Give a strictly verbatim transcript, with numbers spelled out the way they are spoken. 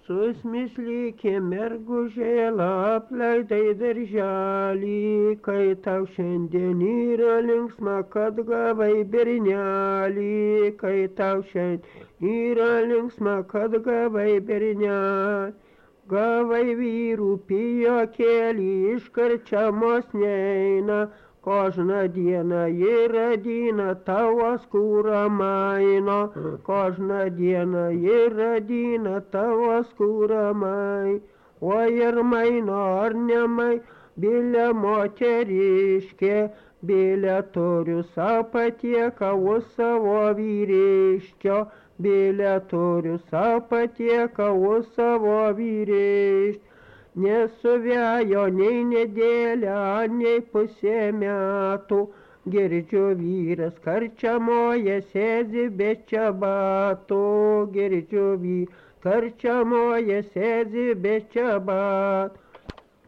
susmislykė mergužėlą, apleidai darželį, kai tau šiandien yra linksma, kad gavai bernelį, kai tau šiandien yra linksma, kad gavai bernelį. Gavai vyrų pijokėlį, iš karčiamos neina, kožną dieną yra dyna, tavo skūrą maino, kožną dieną yra dyna, tavo skūrą maino, o ir maino ar nemai, bilė moteriškė, bilė turiu savo patieką, už savo vyriškio, bilė turiu savo patieką, už savo vyriškio. Nesuvėjo nei nedėlę, nei pusė metų, girdžiu vyras karčiamoje sėdi be čabatų, girdžiu vyras karčiamoje sėdi be čabatų.